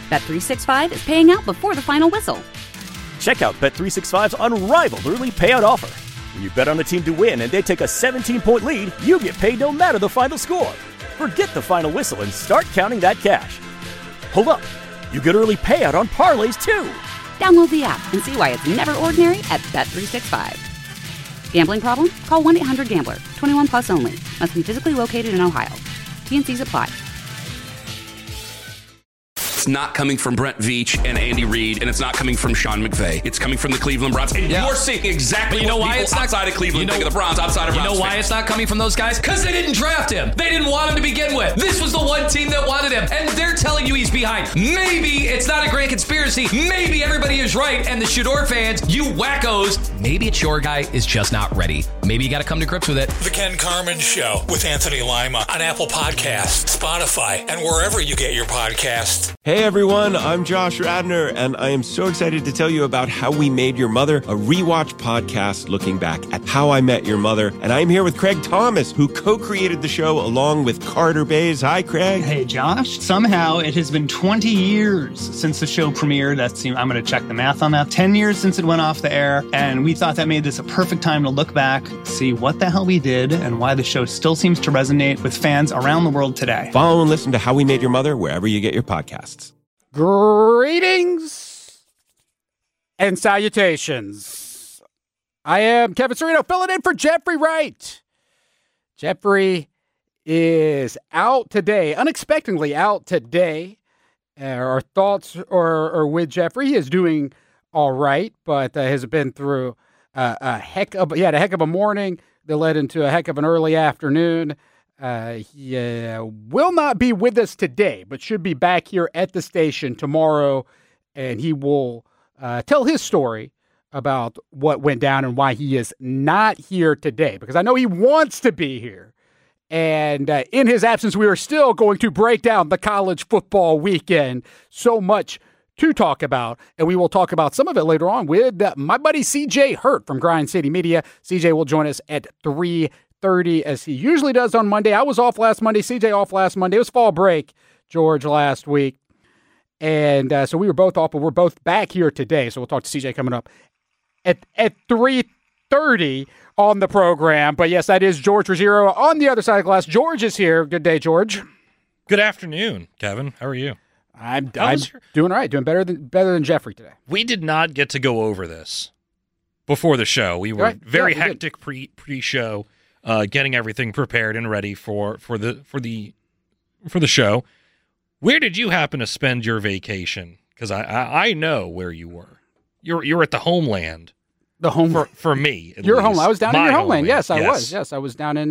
Bet365 is paying out before the final whistle. Check out Bet365's unrivaled early payout offer. When you bet on a team to win and they take a 17-point lead, you get paid no matter the final score. Forget the final whistle and start counting that cash. Hold up. You get early payout on parlays, too. Download the app and see why it's never ordinary at Bet365. Gambling problem? Call 1-800-GAMBLER. 21 plus only. Must be physically located in Ohio. T&Cs apply. It's not coming from Brent Veach and Andy Reid, and it's not coming from Sean McVay. It's coming from the Cleveland Browns. And you're seeing exactly what people outside of Cleveland think of the Browns, outside of Browns. You know why it's not coming from those guys? Because they didn't draft him. They didn't want him to begin with. This was the one team that wanted him, and they're telling you he's behind. Maybe it's not a grand conspiracy. Maybe everybody is right, and the Shador fans, you wackos, maybe it's your guy is just not ready. Maybe you got to come to grips with it. The Ken Carman Show with Anthony Lima on Apple Podcasts, Spotify, and wherever you get your podcasts. Hey everyone, I'm Josh Radner, and I am so excited to tell you about How We Made Your Mother, a rewatch podcast looking back at How I Met Your Mother. And I'm here with Craig Thomas, who co-created the show along with Carter Bays. Hi, Craig. Hey, Josh. Somehow it has been 20 years since the show premiered. I'm going to check the math on that. 10 years since it went off the air, and we thought that made this a perfect time to look back, see what the hell we did, and why the show still seems to resonate with fans around the world today. Follow and listen to How We Made Your Mother wherever you get your podcasts. Greetings and salutations. I am Kevin Serino, filling in for Jeffrey Wright. Jeffrey is out today, unexpectedly out today. Our thoughts are with Jeffrey. He is doing all right, but has been through a heck of a morning that led into a heck of an early afternoon. He will not be with us today, but should be back here at the station tomorrow, and he will tell his story about what went down and why he is not here today, because I know he wants to be here. And in his absence, we are still going to break down the college football weekend. So much to talk about, and we will talk about some of it later on with my buddy CJ Hurt from Grind City Media. CJ will join us at 3:30 as he usually does on Monday. I was off last Monday. CJ off last Monday. It was fall break, George, last week. And so we were both off, but we're both back here today. So we'll talk to CJ coming up at 3:30 on the program. But yes, that is George Ruggiero on the other side of the glass. George is here. Good day, George. Good afternoon, Kevin. How are you? I'm doing all right. Doing better than Jeffrey today. We did not get to go over this before the show. We were very hectic pre-show. Getting everything prepared and ready for the show. Where did you happen to spend your vacation? Because I know where you were. You're at the homeland. The home for me. Your home. I was down in your homeland. Yes, I was. Yes, I was down in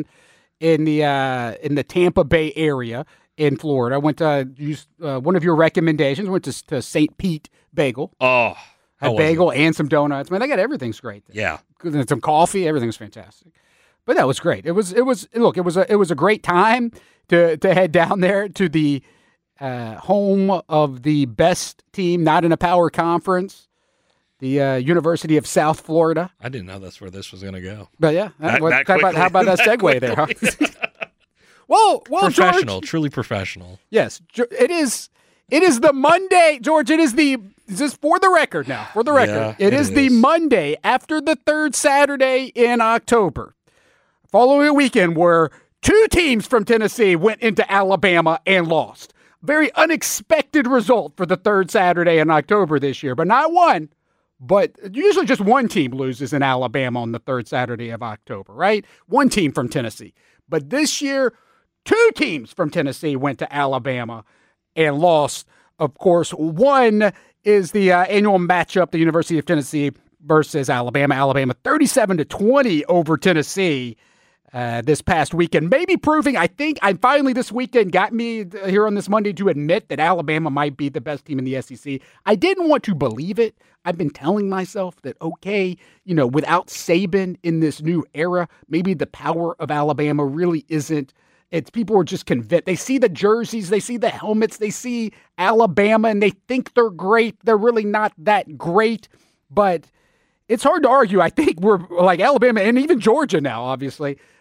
the Tampa Bay area in Florida. I went to use one of your recommendations. Went to St. Pete Bagel. Oh, had bagel and some donuts. Man, they got everything's great there. Yeah, and some coffee. Everything's fantastic. But that was great. It was a great time to head down there to the home of the best team, not in a power conference, the University of South Florida. I didn't know that's where this was going to go. But yeah, how about that segue there? Huh? well, professional, George, truly professional. Yes, it is. It is the Monday, George. Is this for the record now? For the record, yeah, it is the Monday after the third Saturday in October. Following a weekend where two teams from Tennessee went into Alabama and lost. Very unexpected result for the third Saturday in October this year, but not one. But usually just one team loses in Alabama on the third Saturday of October, right? One team from Tennessee. But this year, two teams from Tennessee went to Alabama and lost. Of course, one is the annual matchup, the University of Tennessee versus Alabama. Alabama 37-20 over Tennessee. This past weekend, maybe proving, I think, finally this weekend got me here on this Monday to admit that Alabama might be the best team in the SEC. I didn't want to believe it. I've been telling myself that, okay, without Saban in this new era, maybe the power of Alabama really isn't. People are just convinced. They see the jerseys, they see the helmets, they see Alabama, and they think they're great. They're really not that great, but it's hard to argue. I think we're like Alabama and even Georgia now, obviously.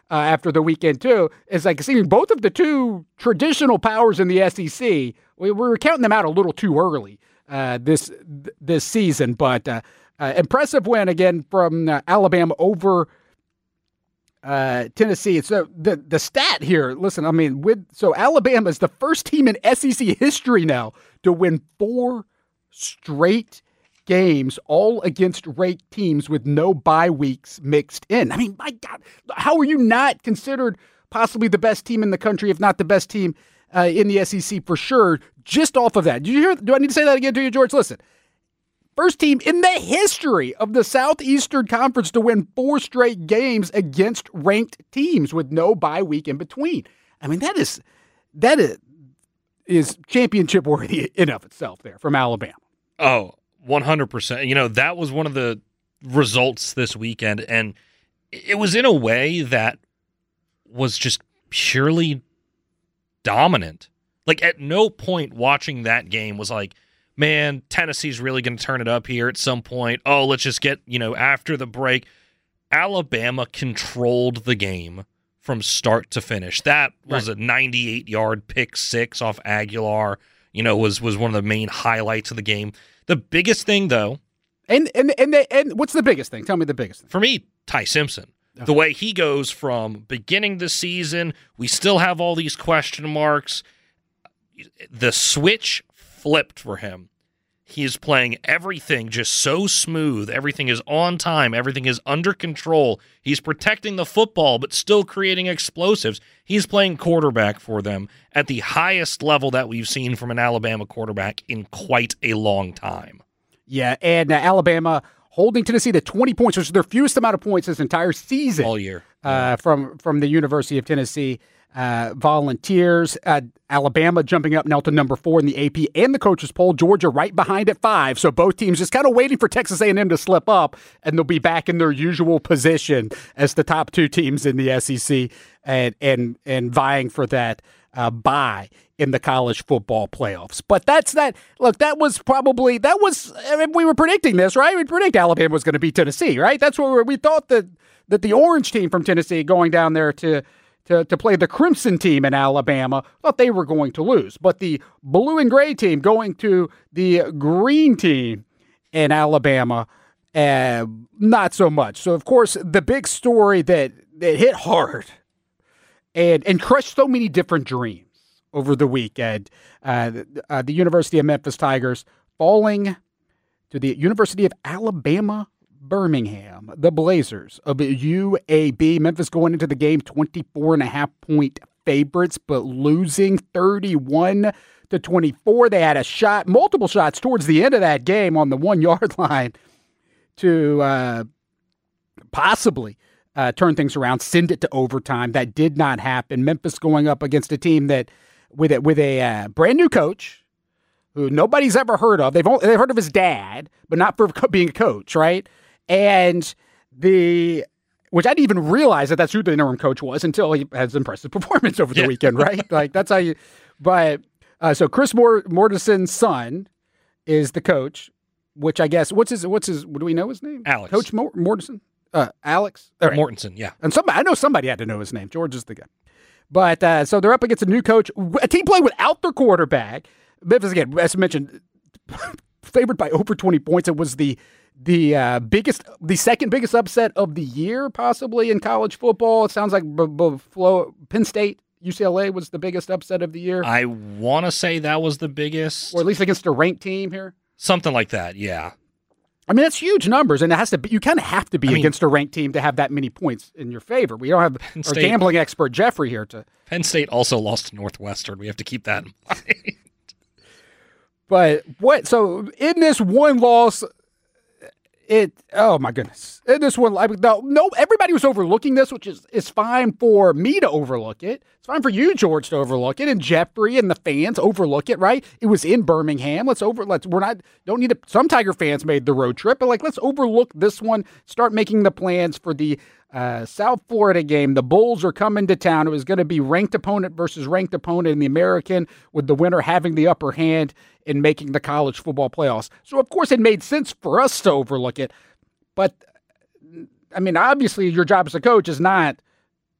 after the weekend too. It's like seeing both of the two traditional powers in the SEC. We were counting them out a little too early this season, but impressive win again from Alabama over Tennessee. So the stat here, listen, I mean, Alabama is the first team in SEC history now to win 4 straight games, all against ranked teams with no bye weeks mixed in. I mean, my God, how are you not considered possibly the best team in the country, if not the best team in the SEC for sure, just off of that? Did you hear? Do I need to say that again to you, George? Listen. First team in the history of the Southeastern Conference to win 4 straight games against ranked teams with no bye week in between. I mean, that is championship worthy in of itself there from Alabama. Oh, 100%. You know, that was one of the results this weekend, and it was in a way that was just purely dominant. Like, at no point watching that game was like, man, Tennessee's really going to turn it up here at some point. Oh, let's just get, after the break. Alabama controlled the game from start to finish. That was a 98-yard pick six off Aguilar, was one of the main highlights of the game. The biggest thing, though. And what's the biggest thing? Tell me the biggest thing. For me, Ty Simpson. Okay. The way he goes from beginning the season, we still have all these question marks. The switch flipped for him. He is playing everything just so smooth. Everything is on time. Everything is under control. He's protecting the football, but still creating explosives. He's playing quarterback for them at the highest level that we've seen from an Alabama quarterback in quite a long time. Yeah, and Alabama holding Tennessee to 20 points, which is their fewest amount of points this entire season. All year. From the University of Tennessee Volunteers. Alabama jumping up now to number 4 in the AP and the coaches poll. Georgia right behind at 5. So both teams just kind of waiting for Texas A&M to slip up, and they'll be back in their usual position as the top 2 teams in the SEC and vying for that bye in the college football playoffs. But that's that. Look, we were predicting this, right? We predict Alabama was going to beat Tennessee, right? That's what we thought that the orange team from Tennessee going down there to play the Crimson team in Alabama, thought they were going to lose. But the blue and gray team going to the green team in Alabama, not so much. So, of course, the big story that hit hard and crushed so many different dreams over the weekend, the University of Memphis Tigers falling to the University of Alabama Birmingham, the Blazers of UAB. Memphis going into the game 24.5-point favorites, but losing 31-24. They had multiple shots towards the end of that game on the 1-yard line to possibly turn things around, send it to overtime. That did not happen. Memphis going up against a team that with a brand new coach who nobody's ever heard of. They've heard of his dad, but not for being a coach, right? And which I didn't even realize that's who the interim coach was until he had an impressive performance over the weekend, right? Like that's how you. But so Chris Mortensen's son is the coach, which I guess what's his? Do we know his name? Alex. Coach Mortensen. Alex right. Mortensen, yeah. And I know somebody had to know his name. George is the guy. But so they're up against a new coach, a team playing without their quarterback. Memphis again, as mentioned, favored by over 20 points. It was the second biggest upset of the year, possibly in college football. It sounds like Penn State, UCLA was the biggest upset of the year. I want to say that was the biggest, or at least against a ranked team here. Something like that, yeah. I mean, that's huge numbers, and you kind of have to be against a ranked team to have that many points in your favor. We don't have our gambling expert Jeffrey here to. Penn State also lost to Northwestern. We have to keep that in mind. But so in this one loss, oh my goodness, in this one, no, everybody was overlooking this, which is fine for me to overlook it. It's fine for you, George, to overlook it, and Jeffrey and the fans overlook it, right? It was in Birmingham. Some Tiger fans made the road trip, but let's overlook this one. Start making the plans for the South Florida game. The Bulls are coming to town. It was going to be ranked opponent versus ranked opponent in the American, with the winner having the upper hand in making the college football playoffs. So, of course, it made sense for us to overlook it. But, I mean, obviously your job as a coach is not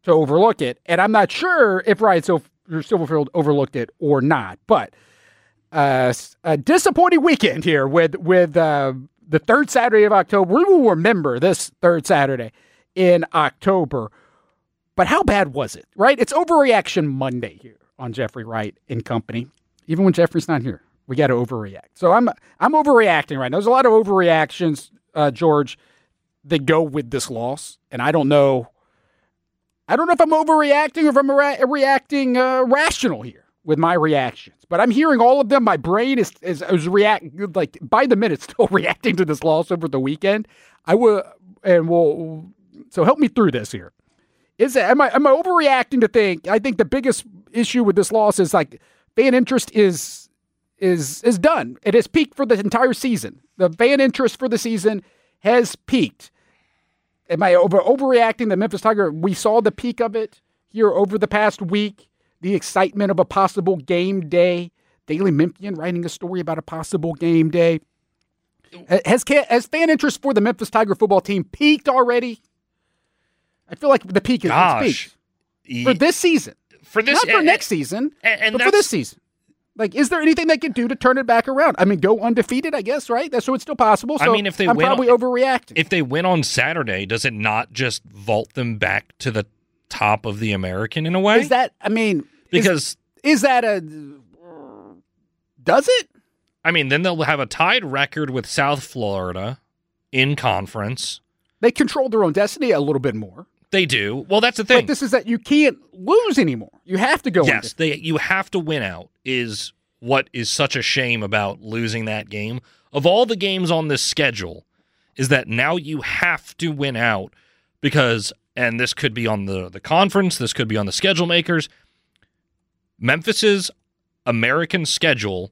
to overlook it. And I'm not sure if Ryan Silverfield overlooked it or not. But a disappointing weekend here with the third Saturday of October. We will remember this third Saturday in October. But how bad was it, right? It's Overreaction Monday here on Jeffrey Wright and Company. Even when Jeffrey's not here, we got to overreact. So I'm overreacting right now. There's a lot of overreactions, George, that go with this loss. And I don't know if I'm overreacting or if I'm reacting rational here with my reactions. But I'm hearing all of them. My brain is reacting, like, by the minute, still reacting to this loss over the weekend. So help me through this here. Am I overreacting to think? I think the biggest issue with this loss is like fan interest is done. It has peaked for the entire season. The fan interest for the season has peaked. Am I overreacting? The Memphis Tiger, we saw the peak of it here over the past week. The excitement of a possible game day. Daily Memphian writing a story about a possible game day. Has fan interest for the Memphis Tiger football team peaked already? I feel like the peak is peaked for this season. Not for next season, but for this season. Like, is there anything they can do to turn it back around? I mean, go undefeated, I guess, right? That's it's still possible. So if I'm probably overreacting. If they win on Saturday, does it not just vault them back to the top of the American in a way? Is that, does it? I mean, then they'll have a tied record with South Florida in conference. They control their own destiny a little bit more. They do. Well, that's the thing. But this is that you can't lose anymore. You have to go. Yes, you have to win out is what is such a shame about losing that game. Of all the games on this schedule, is that now you have to win out because, and this could be on the conference, this could be on the schedule makers, Memphis's American schedule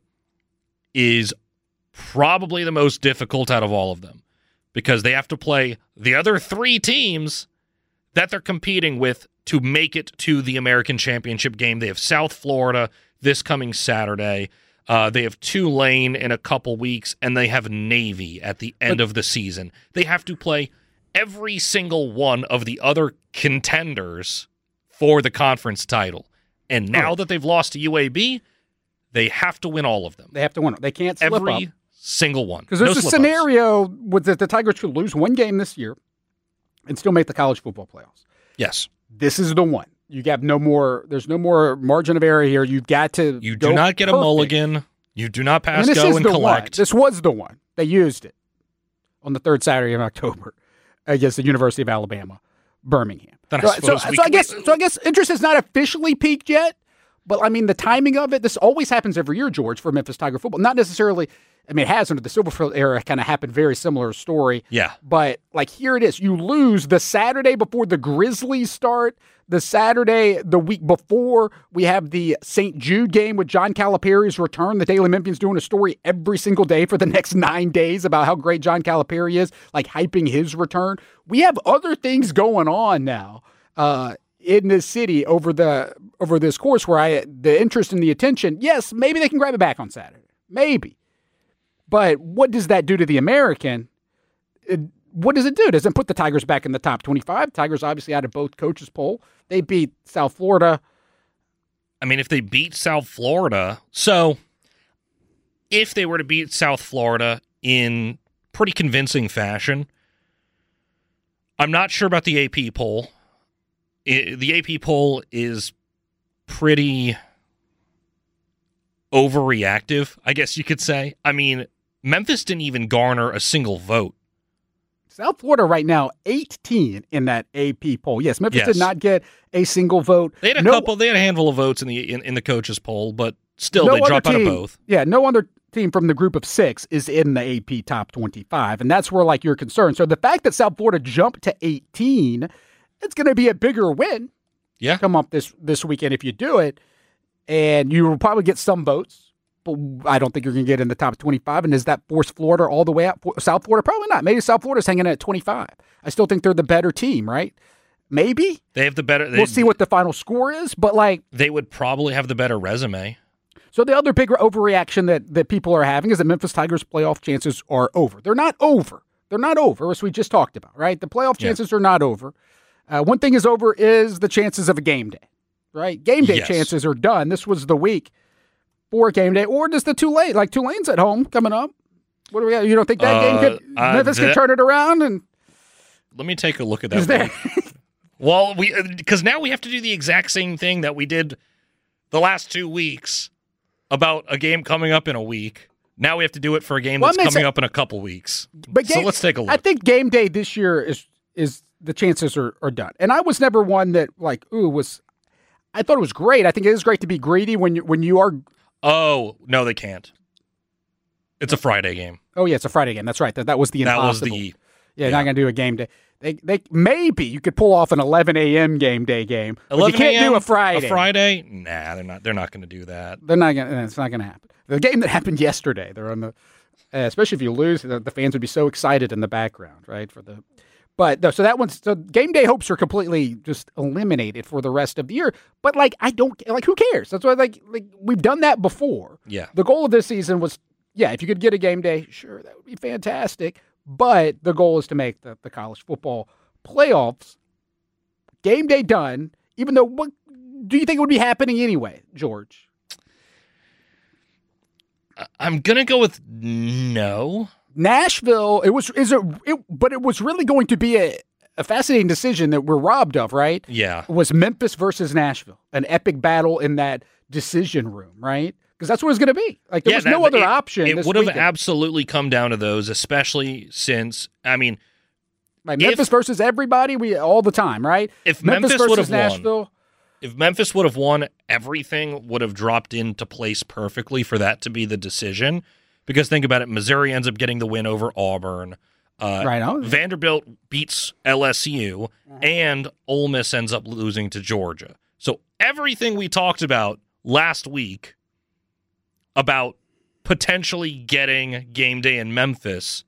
is probably the most difficult out of all of them because they have to play the other three teams that they're competing with to make it to the American Championship game. They have South Florida this coming Saturday. They have Tulane in a couple weeks, and they have Navy at the end of the season. They have to play every single one of the other contenders for the conference title. And now that they've lost to UAB, they have to win all of them. They have to win. They can't slip up. Every single one. Because there's a scenario that the Tigers could lose one game this year and still make the college football playoffs. Yes. This is the one. You have no more. There's no more margin of error here. You've got to. You do not get a mulligan. You do not pass go and collect. This was the one. They used it on the third Saturday of October against the University of Alabama, Birmingham. So I guess interest has not officially peaked yet. But, I mean, the timing of it, this always happens every year, George, for Memphis Tiger football. Not necessarily, it has under the Silverfield era, kind of happened, very similar story. Yeah. But, like, here it is. You lose the Saturday before the Grizzlies start, the Saturday the week before we have the St. Jude game with John Calipari's return. The Daily Memphian's doing a story every single day for the next 9 days about how great John Calipari is, like hyping his return. We have other things going on now. In this city over this course where the interest and the attention, yes, maybe they can grab it back on Saturday. Maybe. But what does that do to the American? What does it do? Does it put the Tigers back in the top 25? Tigers obviously out of both coaches' poll. They beat South Florida. I mean, if they beat South Florida, so if they were to beat South Florida in pretty convincing fashion, I'm not sure about the AP poll. The AP poll is pretty overreactive, I guess you could say. I mean, Memphis didn't even garner a single vote. South Florida right now, 18 in that AP poll. Yes, Memphis did not get a single vote. They had a handful of votes in the coaches poll, but still they dropped out of both. Yeah, no other team from the group of 6 is in the AP top 25, and that's where like you're concerned. So the fact that South Florida jumped to 18, it's going to be a bigger win. Yeah, come up this weekend if you do it, and you will probably get some votes, but I don't think you're going to get in the top 25. And does that force Florida all the way up? South Florida, probably not. Maybe South Florida's hanging at 25. I still think they're the better team, right? Maybe they have the better. We'll see what the final score is, but like they would probably have the better resume. So the other big overreaction that people are having is that Memphis Tigers' playoff chances are over. They're not over. They're not over, as we just talked about, right? The playoff chances are not over. One thing is over is the chances of a game day, right? Game day chances are done. This was the week for game day. Or does the Tulane, like Tulane's at home coming up? What do we got? You don't think that game could, Memphis could turn it around? And let me take a look at that. Well, because now we have to do the exact same thing that we did the last 2 weeks about a game coming up in a week. Now we have to do it for a game that's coming up in a couple weeks. So let's take a look. I think game day this year is the chances are done. And I was never one that I thought it was great. I think it is great to be greedy when you are. Oh, no, they can't. It's a Friday game. Oh yeah, it's a Friday game. That's right. That was the impossible. That was not going to do a game day. They maybe you could pull off an 11 a.m. game day game. 11 you can't do a Friday. A Friday? Nah, they're not going to do that. They're not going. It's not going to happen. The game that happened yesterday. They're on the. Especially if you lose, the fans would be so excited in the background, right? But no, so game day hopes are completely just eliminated for the rest of the year. But who cares? That's why we've done that before. Yeah. The goal of this season was. Yeah, if you could get a game day, sure, that would be fantastic. But the goal is to make the college football playoffs. Game day done, even though, what do you think would be happening anyway, George? I'm going to go with no. Nashville, but it was really going to be a fascinating decision that we're robbed of, right? Yeah. It was Memphis versus Nashville, an epic battle in that decision room, right? Because that's what it's going to be. There was no other option. It would have absolutely come down to those, especially since, Memphis versus everybody, all the time, right? If Memphis would have Nashville. Won, if Memphis would have won, everything would have dropped into place perfectly for that to be the decision. Because think about it, Missouri ends up getting the win over Auburn. Right on. Vanderbilt beats LSU, and Ole Miss ends up losing to Georgia. So everything we talked about last week about potentially getting game day in Memphis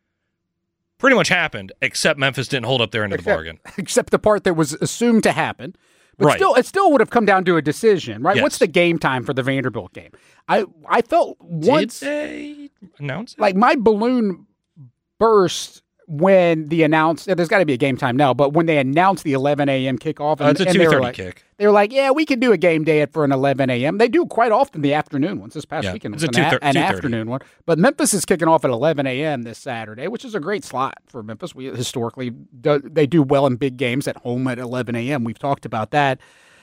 pretty much happened, except Memphis didn't hold up their end of the bargain. Except the part that was assumed to happen. But right. It still would have come down to a decision, right? Yes. What's the game time for the Vanderbilt game? I felt once... Did they announce it? My balloon burst when there's got to be a game time now, but when they announced the 11 a.m. kickoff. It's a 2:30 kick. They were like, yeah, we can do a game day for an 11 a.m. They do quite often the afternoon ones. This past weekend was an afternoon one. But Memphis is kicking off at 11 a.m. this Saturday, which is a great slot for Memphis. We historically, they do well in big games at home at 11 a.m. We've talked about that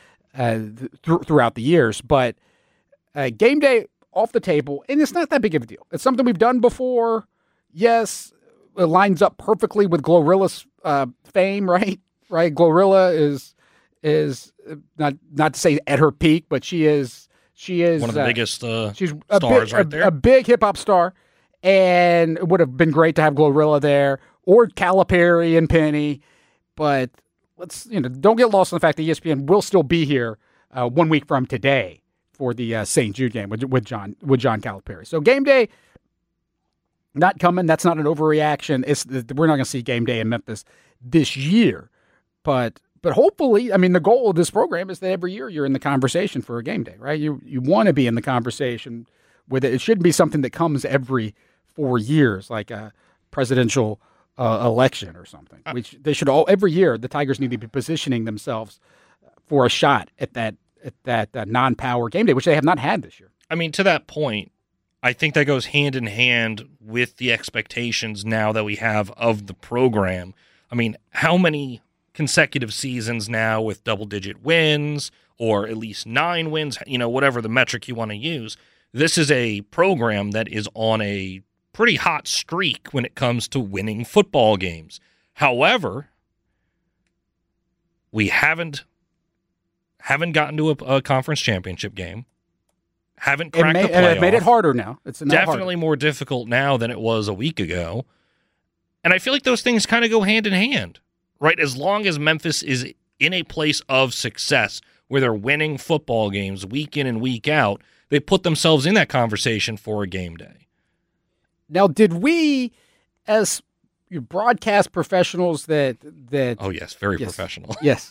throughout the years. But game day off the table, and it's not that big of a deal. It's something we've done before. Yes, it lines up perfectly with Glorilla's fame, right? Right, Glorilla is not to say at her peak, but she is one of the biggest she's stars right there. A big hip hop star, and it would have been great to have Glorilla there or Calipari and Penny, but don't get lost in the fact that ESPN will still be here 1 week from today for the St. Jude game with John Calipari. So game day. Not coming. That's not an overreaction. We're not going to see game day in Memphis this year, but hopefully, the goal of this program is that every year you're in the conversation for a game day, right? You want to be in the conversation with it. It shouldn't be something that comes every 4 years, like a presidential election or something. Which they should every year. The Tigers need to be positioning themselves for a shot at that non-power game day, which they have not had this year. To that point. I think that goes hand in hand with the expectations now that we have of the program. How many consecutive seasons now with double-digit wins or at least 9 wins, whatever the metric you want to use. This is a program that is on a pretty hot streak when it comes to winning football games. However, we haven't gotten to a conference championship game. Haven't cracked the playoff. It made it harder now. It's definitely more difficult now than it was a week ago. And I feel like those things kind of go hand in hand, right? As long as Memphis is in a place of success where they're winning football games week in and week out, they put themselves in that conversation for a game day. Now, did we, as broadcast professionals that oh, yes, very professional. Yes.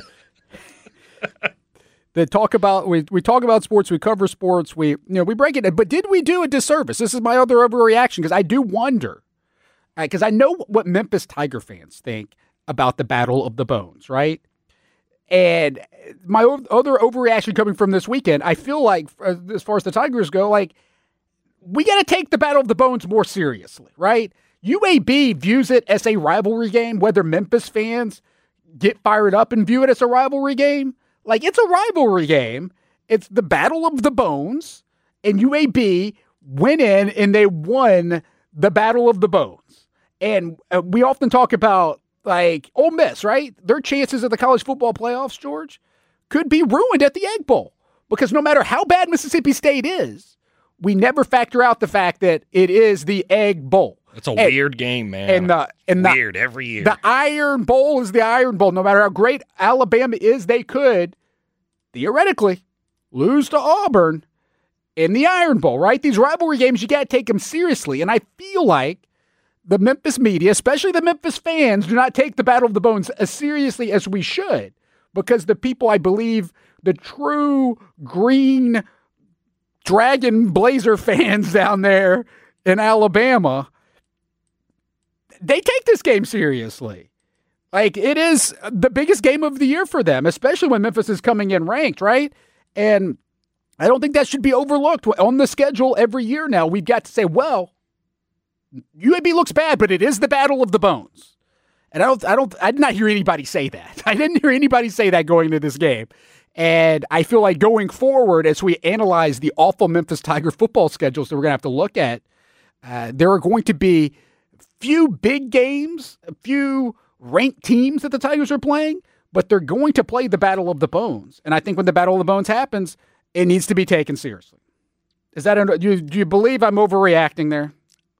That talk about we talk about sports, we cover sports, we break it. But did we do a disservice? This is my other overreaction because I do wonder, because I know what Memphis Tiger fans think about the Battle of the Bones, right? And my other overreaction coming from this weekend, I feel like, as far as the Tigers go, like, we got to take the Battle of the Bones more seriously, right? UAB views it as a rivalry game, whether Memphis fans get fired up and view it as a rivalry game. Like, it's a rivalry game. It's the Battle of the Bones, and UAB went in and they won the Battle of the Bones. And we often talk about, like, Ole Miss, right? Their chances of the college football playoffs, George, could be ruined at the Egg Bowl. Because no matter how bad Mississippi State is, we never factor out the fact that it is the Egg Bowl. It's a weird game, man. Weird every year. The Iron Bowl is the Iron Bowl. No matter how great Alabama is, they could, theoretically, lose to Auburn in the Iron Bowl, right? These rivalry games, you got to take them seriously. And I feel like the Memphis media, especially the Memphis fans, do not take the Battle of the Bones as seriously as we should, because the people, I believe, the true green Dragon Blazer fans down there in Alabama, they take this game seriously. Like, it is the biggest game of the year for them, especially when Memphis is coming in ranked, right? And I don't think that should be overlooked. On the schedule every year now, we've got to say, well, UAB looks bad, but it is the Battle of the Bones. And I did not hear anybody say that. I didn't hear anybody say that going into this game. And I feel like going forward, as we analyze the awful Memphis Tiger football schedules that we're going to have to look at, there are going to be few big games, a few ranked teams that the Tigers are playing, but they're going to play the Battle of the Bones. And I think when the Battle of the Bones happens, it needs to be taken seriously. Is that do you believe I'm overreacting there?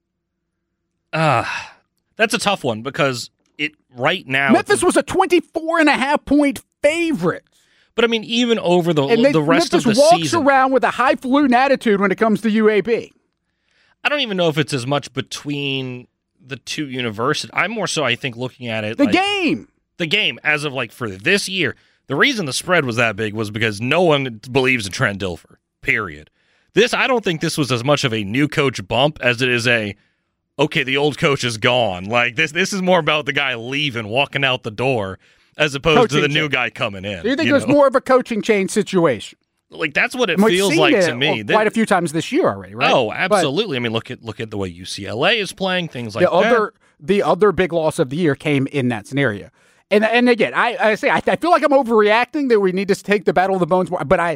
That's a tough one, because right now Memphis was a 24.5-point favorite. But I mean, even over the rest Memphis of the season, season, walks around with a highfalutin attitude when it comes to UAB. I don't even know if it's as much between the two universities. I'm more so, I think, looking at it the game as of, like, for this year. The reason the spread was that big was because no one believes in Trent Dilfer. Period. I don't think this was as much of a new coach bump as it is okay, the old coach is gone. Like, this is more about the guy leaving, walking out the door, as opposed to the new guy coming in. Do you think there's more of a coaching change situation? Like, that's what it feels like to me. Quite a few times this year already, right? Oh, absolutely. I mean, look at the way UCLA is playing, things like that. The other big loss of the year came in that scenario. And again, I feel like I'm overreacting, that we need to take the Battle of the Bones more, but I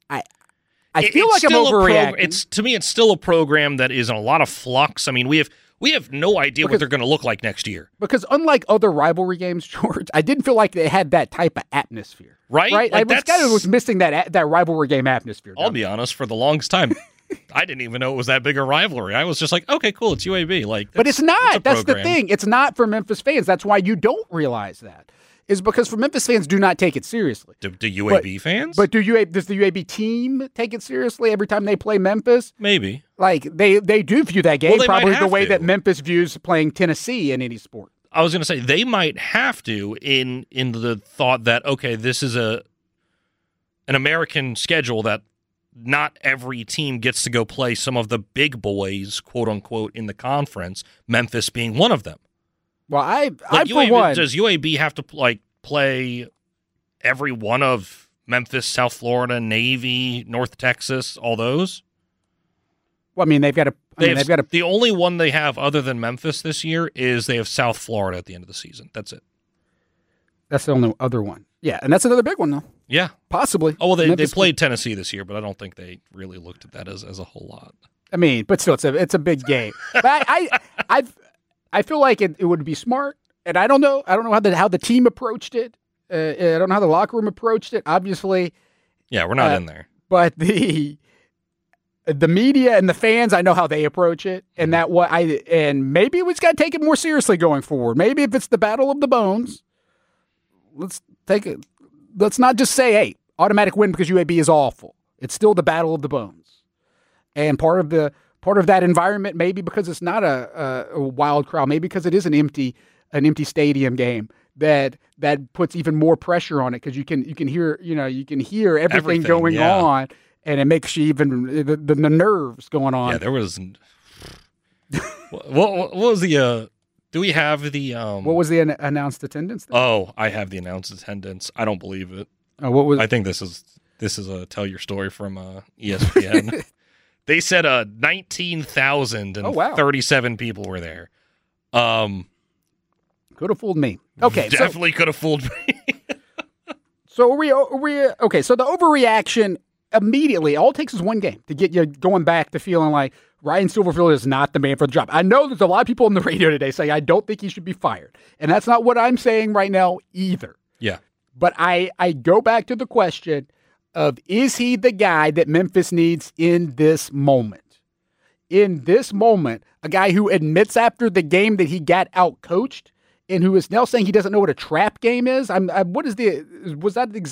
feel like I'm overreacting. To me, it's still a program that is in a lot of flux. I mean, we have no idea what they're going to look like next year. Because unlike other rivalry games, George, I didn't feel like they had that type of atmosphere. Right? Like, I was missing that rivalry game atmosphere. I'll be honest, for the longest time, I didn't even know it was that big a rivalry. I was just like, okay, cool, it's UAB. But it's not. That's the thing. It's not for Memphis fans. That's why you don't realize that. Is because for Memphis fans do not take it seriously. Do UAB fans? But does the UAB team take it seriously every time they play Memphis? Maybe. Like, they do view that game probably the way that Memphis views playing Tennessee in any sport. I was going to say, they might have to in the thought that, okay, this is an American schedule that not every team gets to go play some of the big boys, quote unquote, in the conference, Memphis being one of them. Well, does UAB have to play every one of Memphis, South Florida, Navy, North Texas, all those? Well, I mean, they've got to. The only one they have other than Memphis this year is they have South Florida at the end of the season. That's it. That's the only other one. Yeah, and that's another big one, though. Yeah, possibly. Oh well, they played Tennessee this year, but I don't think they really looked at that as a whole lot. I mean, but still, it's a big game. But I feel like it would be smart, and I don't know how the team approached it. I don't know how the locker room approached it. Obviously, yeah, we're not in there. But the media and the fans, I know how they approach it, and and maybe we just got to take it more seriously going forward. Maybe if it's the Battle of the Bones, let's take it. Let's not just say, "Hey, automatic win because UAB is awful." It's still the Battle of the Bones, and part of that environment, maybe because it's not a wild crowd, maybe because it is an empty stadium game, that puts even more pressure on it, because you can hear everything going on. And it makes you even the nerves going on. Yeah, there was. What was the Do we have the what was the announced attendance then? Oh, I have the announced attendance. I don't believe it. Oh, what was? I think this is a tell your story from ESPN. They said 19,037 people were there. Could have fooled me. Okay, definitely could have fooled me. So are we okay? So the overreaction immediately. All it takes is one game to get you going back to feeling like Ryan Silverfield is not the man for the job. I know there's a lot of people on the radio today saying I don't think he should be fired, and that's not what I'm saying right now either. Yeah, but I go back to the question of, is he the guy that Memphis needs in this moment? In this moment, a guy who admits after the game that he got outcoached and who is now saying he doesn't know what a trap game is. Did we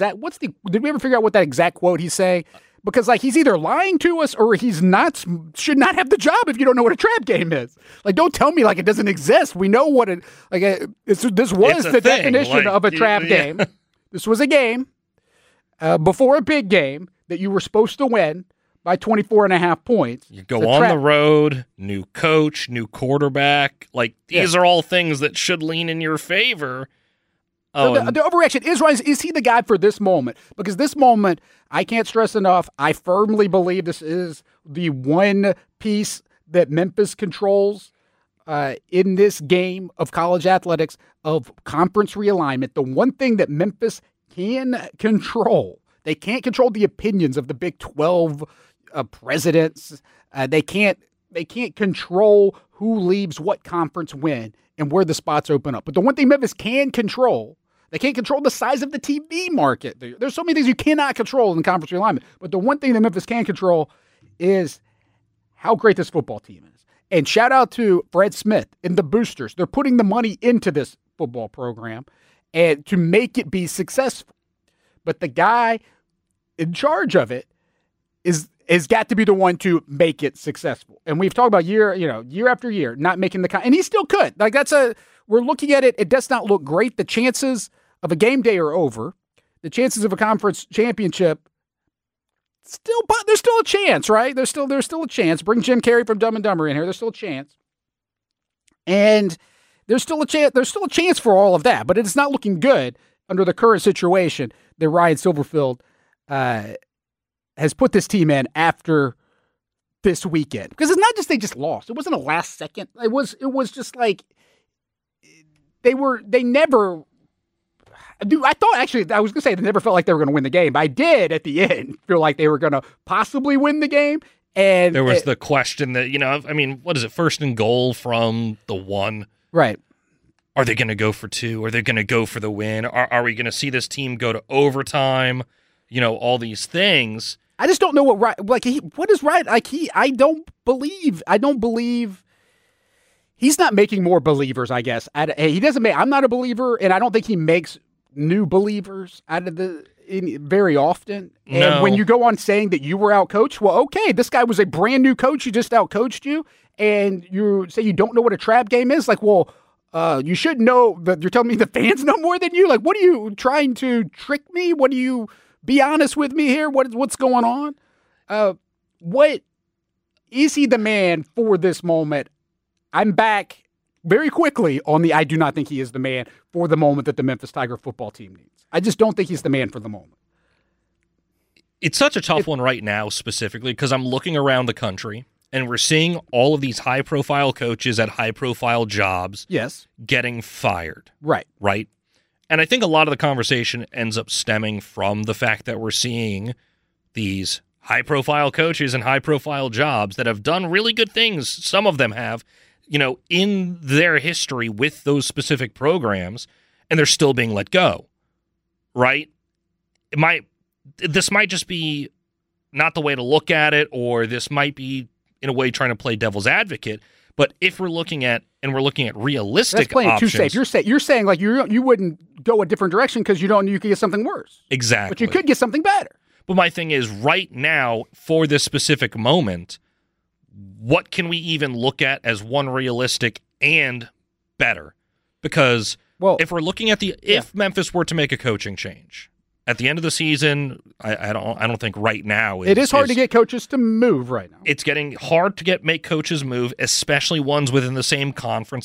ever figure out what that exact quote he's saying? Because like he's either lying to us or should not have the job if you don't know what a trap game is. Like, don't tell me like it doesn't exist. We know what this was the definition of a trap game. This was a game before a big game that you were supposed to win by 24.5 points. You go on the road, new coach, new quarterback. Like, these are all things that should lean in your favor. So the overreaction is he the guy for this moment? Because this moment, I can't stress enough, I firmly believe this is the one piece that Memphis controls in this game of college athletics, of conference realignment. The one thing that Memphis can control. They can't control the opinions of the Big 12 presidents. They can't control who leaves what conference when and where the spots open up. But the one thing Memphis can control, they can't control the size of the TV market. There's so many things you cannot control in conference realignment. But the one thing that Memphis can control is how great this football team is. And shout out to Fred Smith and the boosters. They're putting the money into this football program and to make it be successful. But the guy in charge of it has got to be the one to make it successful. And we've talked about year after year not making the and he still could. Like we're looking at it. It does not look great. The chances of a game day are over. The chances of a conference championship there's still a chance, right? There's still a chance. Bring Jim Carrey from Dumb and Dumber in here. There's still a chance. And there's still a chance for all of that, but it's not looking good under the current situation that Ryan Silverfield has put this team in after this weekend. Because it's not just they just lost. It wasn't a last second. It was just like they never. Dude, I thought actually I was gonna say they never felt like they were gonna win the game. But I did at the end feel like they were gonna possibly win the game. And there was the question that, what is it? 1st and goal from the 1. Right. Are they going to go for 2? Are they going to go for the win? Are we going to see this team go to overtime? All these things. I just don't know what is right. I don't believe he's not making more believers, I guess. He doesn't make, I'm not a believer, and I don't think he makes new believers out of very often. And when you go on saying that you were outcoached, well, okay, this guy was a brand new coach who just outcoached you, and you say you don't know what a trap game is. Like, well, you should know that. You're telling me the fans know more than you. Like, what are you trying to trick me? What do you be honest with me here? What's going on? What is he the man for this moment? I'm back very quickly on I do not think he is the man for the moment that the Memphis Tiger football team needs. I just don't think he's the man for the moment. It's such a tough one right now, specifically, because I'm looking around the country and we're seeing all of these high-profile coaches at high-profile jobs getting fired. Right. Right? And I think a lot of the conversation ends up stemming from the fact that we're seeing these high-profile coaches and high-profile jobs that have done really good things. Some of them have, in their history with those specific programs, and they're still being let go. Right? This might just be not the way to look at it, or this might be, in a way, trying to play devil's advocate. But if we're looking at realistic that's playing options, too safe. You're saying like you wouldn't go a different direction because you could get something worse. Exactly. But you could get something better. But my thing is, right now, for this specific moment, what can we even look at as one realistic and better? Because if we're looking at if Memphis were to make a coaching change at the end of the season, I don't think right now it is hard to get coaches to move right now. It's getting hard to make coaches move, especially ones within the same conference. Like,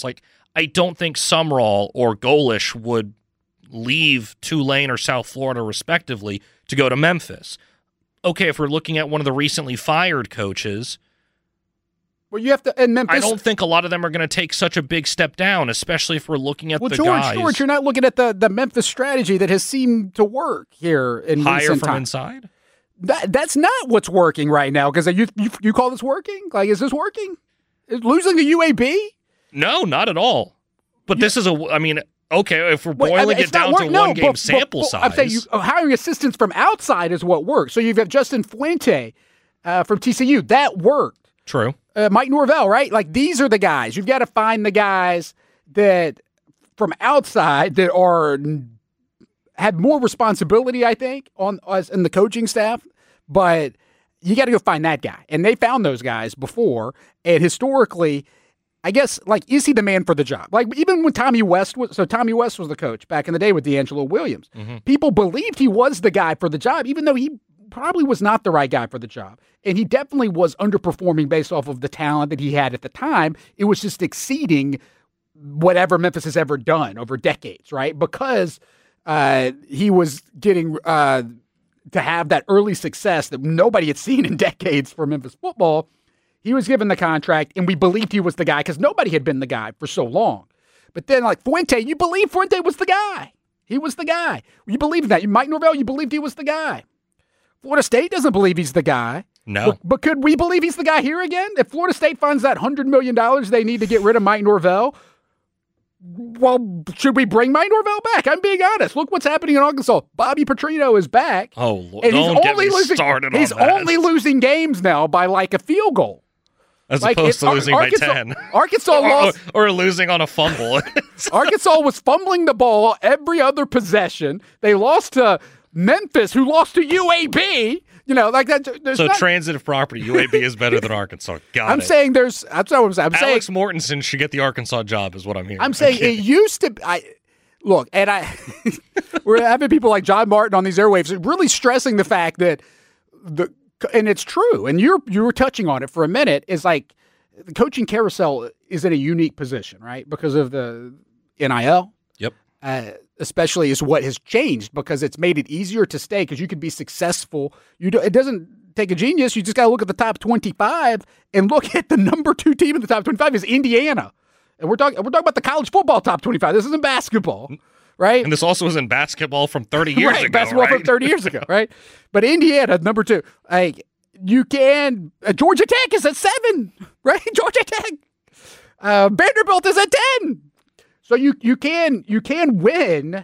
I don't think Sumrall or Golish would leave Tulane or South Florida, respectively, to go to Memphis. Okay, if we're looking at one of the recently fired coaches, well, you have to. And Memphis, I don't think a lot of them are going to take such a big step down, especially if we're looking at the guys. George, you're not looking at the Memphis strategy that has seemed to work here in hire recent from time. Inside. That's not what's working right now. Because you call this working? Like, is this working? Is losing the UAB? No, not at all. But this is okay, if we're boiling it down to one-game sample size. I'm saying hiring assistants from outside is what works. So you've got Justin Fuente from TCU. That worked. True. Mike Norvell, right? Like, these are the guys. You've got to find the guys that from outside that have more responsibility, I think, on us in the coaching staff. But you got to go find that guy. And they found those guys before. And historically, I guess, like, is he the man for the job? Like, even when Tommy West was the coach back in the day with D'Angelo Williams. Mm-hmm. People believed he was the guy for the job, even though he probably was not the right guy for the job. And he definitely was underperforming based off of the talent that he had at the time. It was just exceeding whatever Memphis has ever done over decades, right? Because he was getting to have that early success that nobody had seen in decades for Memphis football. He was given the contract, and we believed he was the guy because nobody had been the guy for so long. But then, like, Fuente, you believe Fuente was the guy. He was the guy. You believe that. Mike Norvell, you believed he was the guy. Florida State doesn't believe he's the guy. No. But could we believe he's the guy here again? If Florida State funds that $100 million they need to get rid of Mike Norvell, well, should we bring Mike Norvell back? I'm being honest. Look what's happening in Arkansas. Bobby Petrino is back. Oh, Lord. Don't get me started on that. He's only losing games now by like a field goal. As opposed to losing by 10. Arkansas lost. Or losing on a fumble. Arkansas was fumbling the ball every other possession. They lost to Memphis, who lost to UAB. You know, like that. So transitive property, UAB is better than Arkansas. I'm saying that's what I'm saying. Alex Mortensen should get the Arkansas job, is what I'm hearing. I'm saying it used to. We're having people like John Martin on these airwaves, really stressing the fact that and it's true, and you were touching on it for a minute, is like the coaching carousel is in a unique position, right? Because of the NIL. Yep. Especially is what has changed because it's made it easier to stay because you could be successful. It doesn't take a genius. You just got to look at the top 25 and look at the number 2 team in the top 25 is Indiana. And we're talking about the college football top 25. This isn't basketball. Right? And this also was in basketball from 30 years ago, basketball from 30 years ago, right? But Indiana, number 2. You can Georgia Tech is at 7, right? Georgia Tech. Vanderbilt is at 10. So you can win.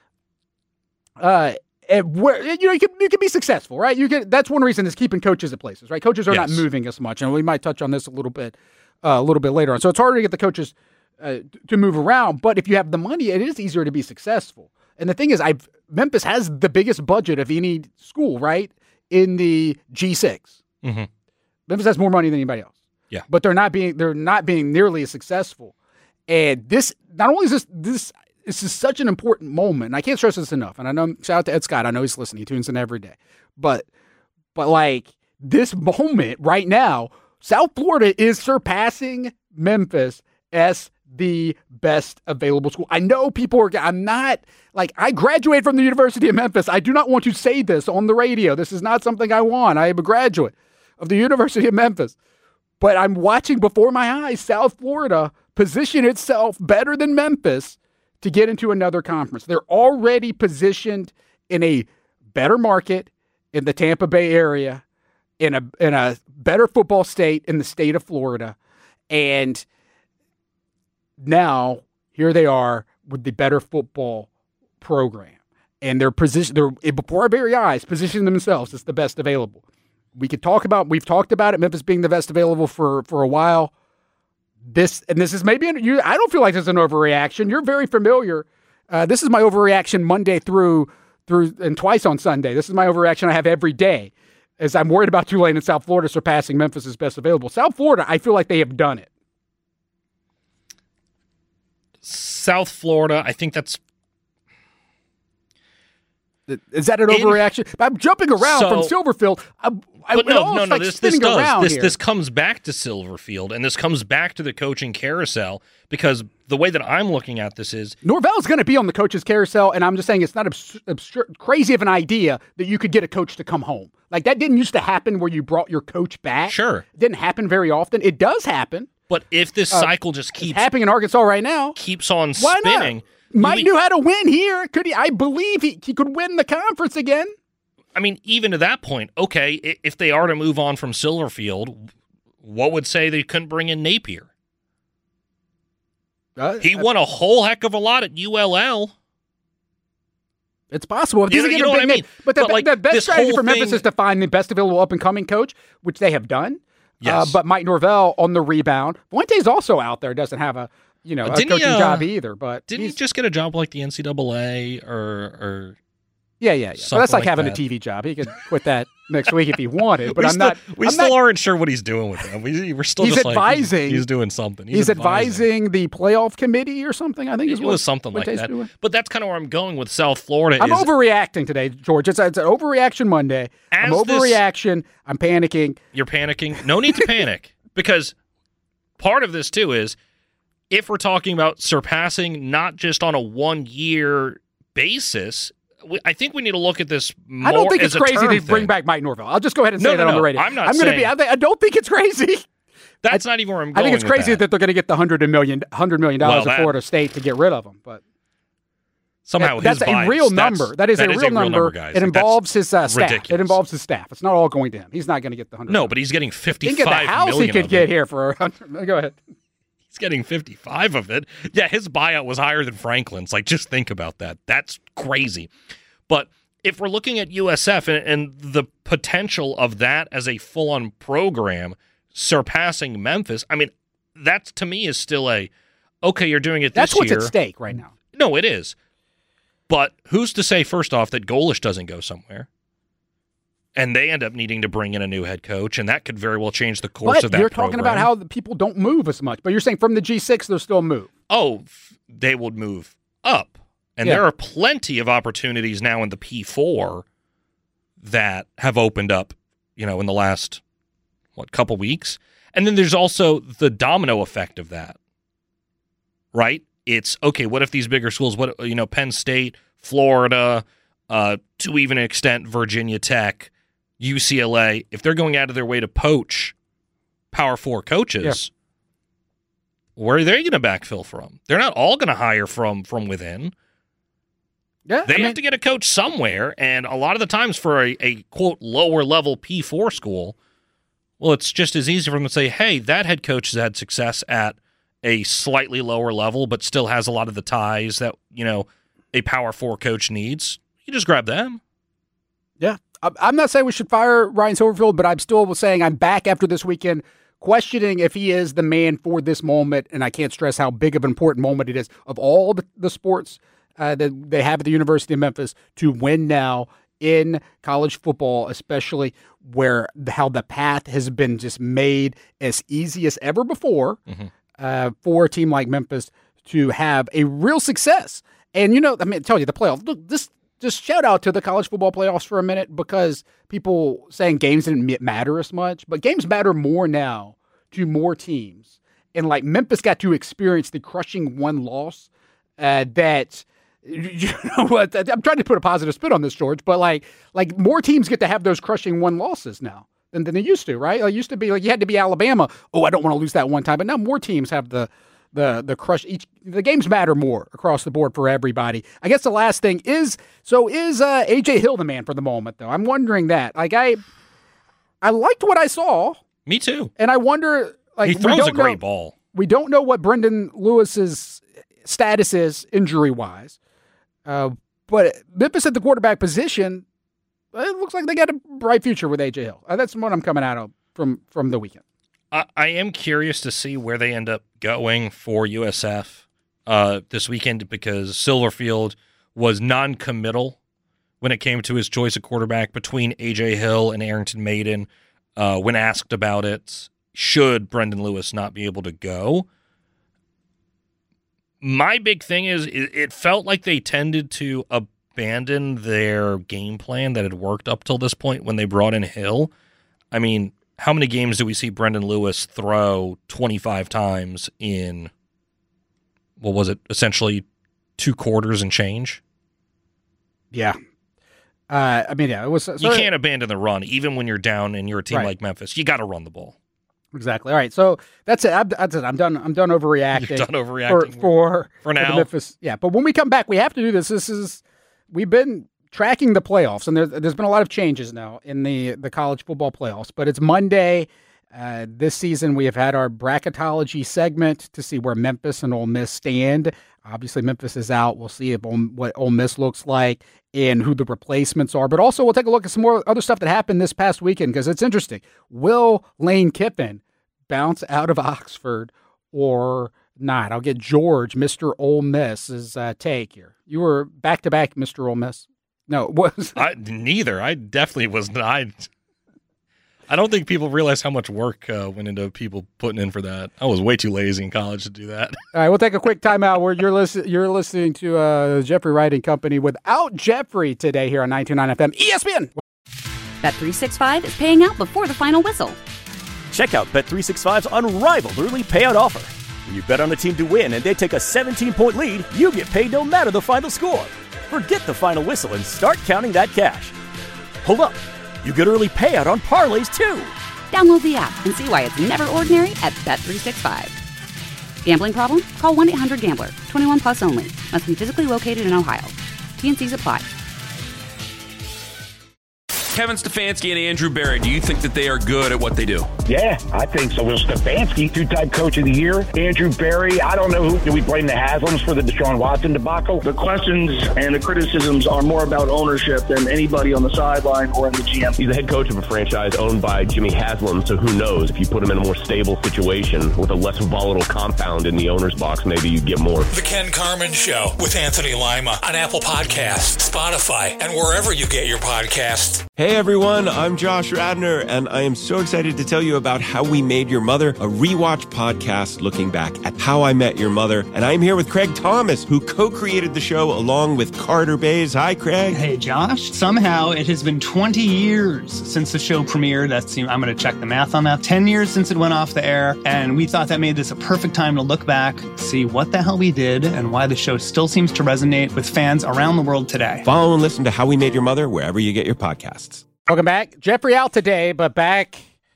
You can be successful, right? That's one reason is keeping coaches at places, right? Coaches are not moving as much, and we might touch on this a little bit later on. So it's harder to get the coaches to move around, but if you have the money, it is easier to be successful. And the thing is, Memphis has the biggest budget of any school, right, in the G6. Mm-hmm. Memphis has more money than anybody else. Yeah, but they're not being nearly as successful. And this not only is this is such an important moment. And I can't stress this enough. And I know, shout out to Ed Scott. I know he's listening. He tunes in every day. But like this moment right now, South Florida is surpassing Memphis as the best available school. I know I'm not like, I graduated from the University of Memphis. I do not want to say this on the radio. This is not something I want. I am a graduate of the University of Memphis. But I'm watching before my eyes South Florida position itself better than Memphis to get into another conference. They're already positioned in a better market in the Tampa Bay area, in a better football state in the state of Florida. And now here they are with the better football program. And they're before our very eyes, positioning themselves as the best available. We've talked about it, Memphis being the best available for a while. This is maybe, I don't feel like this is an overreaction. You're very familiar. This is my overreaction Monday through and twice on Sunday. This is my overreaction I have every day, as I'm worried about Tulane and South Florida surpassing Memphis as best available. South Florida, I feel like they have done it. South Florida, I think that's... Is that an overreaction? I'm jumping around from Silverfield. This comes back to Silverfield, and this comes back to the coaching carousel, because the way that I'm looking at this is Norvell's going to be on the coach's carousel, and I'm just saying it's not crazy of an idea that you could get a coach to come home. Like, that didn't used to happen where you brought your coach back. Sure. It didn't happen very often. It does happen. But if this cycle just keeps happening in Arkansas right now, keeps on spinning. Mike knew how to win here. Could he? I believe he could win the conference again. I mean, even to that point, okay, if they are to move on from Silverfield, what would say they couldn't bring in Napier? He won a whole heck of a lot at ULL. It's possible. You know what I mean? But the best strategy for Memphis is to find the best available up-and-coming coach, which they have done. Yes. But Mike Norvell on the rebound. Fuente's also out there, doesn't have a coaching job either. But didn't he just get a job like the NCAA or Yeah. Well, that's like having a TV job. He could quit that next week if he wanted. But we still aren't sure what he's doing with him. We're still he's just advising. He's doing something. He's advising the playoff committee or something. I think it was something like that. Doing. But that's kind of where I'm going with South Florida. I'm overreacting today, George. It's an overreaction Monday. I'm overreaction. I'm panicking. You're panicking. No need to panic, because part of this too is if we're talking about surpassing not just on a 1-year basis. I think we need to look at this more. I don't think it's crazy to bring back Mike Norvell. I'll just go ahead and say that on the radio. I'm not saying. I don't think it's crazy. That's not even where I'm going. I think it's crazy that they're going to get the $100 million of Florida State to get rid of him. But somehow that's a real number. That is a real number. Guys. It involves his staff. Ridiculous. It involves his staff. It's not all going to him. He's not going to get the $100 million. No, but he's getting $55 million. Think of the house he could get here for $100. Go ahead. He's getting 55 of it. Yeah, his buyout was higher than Franklin's. Like, just think about that. That's crazy. But if we're looking at USF and the potential of that as a full-on program surpassing Memphis, I mean, that to me is still okay, you're doing it this year. That's what's at stake right now. No, it is. But who's to say, first off, that Golish doesn't go somewhere? And they end up needing to bring in a new head coach, and that could very well change the course of that program. You're talking about how the people don't move as much, but you're saying from the G6, they'll still move. Oh, they would move up. And there are plenty of opportunities now in the P4 that have opened up, in the last, couple weeks. And then there's also the domino effect of that, right? It's, okay, what if these bigger schools, Penn State, Florida, to even an extent, Virginia Tech, UCLA, if they're going out of their way to poach Power 4 coaches, where are they going to backfill from? They're not all going to hire from within. Yeah, they have to get a coach somewhere, and a lot of the times for a quote, lower-level P4 school, well, it's just as easy for them to say, hey, that head coach has had success at a slightly lower level, but still has a lot of the ties that, a Power 4 coach needs. You just grab them. Yeah. I'm not saying we should fire Ryan Silverfield, but I'm still saying I'm back after this weekend questioning if he is the man for this moment, and I can't stress how big of an important moment it is of all the sports that they have at the University of Memphis to win now in college football, especially where how the path has been just made as easy as ever before for a team like Memphis to have a real success. And, I tell you, the playoff, look, just shout out to the college football playoffs for a minute, because people saying games didn't matter as much, but games matter more now to more teams. And like Memphis got to experience the crushing one loss that, what? I'm trying to put a positive spin on this, George, but like more teams get to have those crushing one losses now than they used to, right? It used to be like you had to be Alabama. Oh, I don't want to lose that one time. But now more teams have the crush. The games matter more across the board for everybody. I guess the last thing is AJ Hill the man for the moment, though? I'm wondering that. Like I liked what I saw. Me too. And I wonder, he throws a great ball. We don't know what Brendan Lewis's status is injury-wise. But Memphis at the quarterback position, it looks like they got a bright future with A.J. Hill. That's what I'm coming out of from the weekend. I am curious to see where they end up going for USF this weekend, because Silverfield was non-committal when it came to his choice of quarterback between A.J. Hill and Arrington Maiden when asked about it. Should Brendan Lewis not be able to go? My big thing is it felt like they tended to abandoned their game plan that had worked up till this point when they brought in Hill. I mean, how many games do we see Brendan Lewis throw 25 times in, what was it, essentially 2 quarters and change? Yeah. It was. You can't abandon the run, even when you're down and you're a team like Memphis. You got to run the ball. Exactly. All right. So that's it. I'm done. I'm done overreacting. You're done overreacting for now. Memphis. Yeah. But when we come back, we have to do this. We've been tracking the playoffs, and there's been a lot of changes now in the college football playoffs. But it's Monday. This season, we have had our bracketology segment to see where Memphis and Ole Miss stand. Obviously, Memphis is out. We'll see what Ole Miss looks like and who the replacements are. But also, we'll take a look at some more other stuff that happened this past weekend because it's interesting. Will Lane Kiffin bounce out of Oxford or not? I'll get George, Mr. Ole Miss's take here. You were back-to-back Mr. Ole Miss? No, it was neither. I definitely was not. I don't think people realize how much work went into people putting in for that. I was way too lazy in college to do that. All right, we'll take a quick timeout where you're listening to Jeffrey Wright and Company without Jeffrey today here on 92.9 FM ESPN. Bet365 is paying out before the final whistle. Check out Bet365's unrivaled early payout offer. When you bet on a team to win and they take a 17-point lead, you get paid no matter the final score. Forget the final whistle and start counting that cash. Hold up. You get early payout on parlays, too. Download the app and see why it's never ordinary at Bet365. Gambling problem? Call 1-800-GAMBLER. 21 plus only. Must be physically located in Ohio. T&Cs apply. Kevin Stefanski and Andrew Berry, do you think that they are good at what they do? Yeah, I think so. Will Stefanski, 2-time coach of the year. Andrew Berry, I don't know do we blame the Haslams for the Deshaun Watson debacle? The questions and the criticisms are more about ownership than anybody on the sideline or in the GM. He's the head coach of a franchise owned by Jimmy Haslam, so who knows? If you put him in a more stable situation with a less volatile compound in the owner's box, maybe you get more. The Ken Carman Show with Anthony Lima on Apple Podcasts, Spotify, and wherever you get your podcasts. Hey everyone, I'm Josh Radner, and I am so excited to tell you about How We Made Your Mother, a rewatch podcast looking back at How I Met Your Mother. And I'm here with Craig Thomas, who co-created the show along with Carter Bays. Hi, Craig. Hey, Josh. Somehow it has been 20 years since the show premiered. I'm going to check the math on that. 10 years since it went off the air, and we thought that made this a perfect time to look back, see what the hell we did, and why the show still seems to resonate with fans around the world today. Follow and listen to How We Made Your Mother wherever you get your podcasts. Welcome back. Jeffrey out today, but back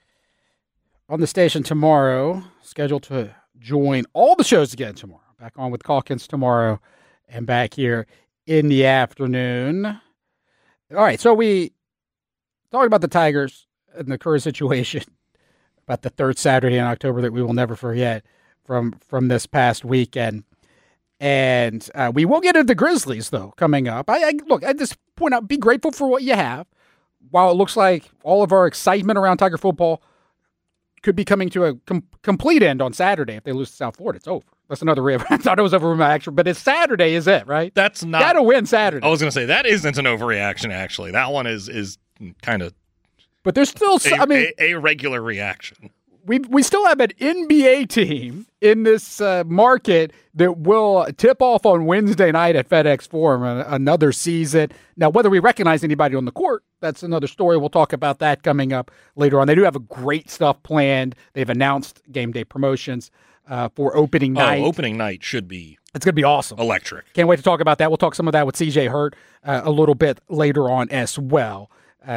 on the station tomorrow. Scheduled to join all the shows again tomorrow. Back on with Calkins tomorrow and back here in the afternoon. All right, so we talked about the Tigers and the current situation, about the third Saturday in October that we will never forget from this past weekend. And we will get into the Grizzlies, though, coming up. I just point out, be grateful for what you have. While it looks like all of our excitement around Tiger football could be coming to a complete end on Saturday if they lose to South Florida, it's over. That's another river. I thought it was over my action, but it's Saturday, is it, right? That's not. Got to win Saturday. I was going to say, that isn't an overreaction, actually. That one is kind of. But there's still, a regular reaction. We still have an NBA team in this market that will tip off on Wednesday night at FedEx Forum, another season. Now, whether we recognize anybody on the court, that's another story. We'll talk about that coming up later on. They do have a great stuff planned. They've announced game day promotions for opening night. Opening night should be. It's going to be awesome. Electric. Can't wait to talk about that. We'll talk some of that with CJ Hurt a little bit later on as well.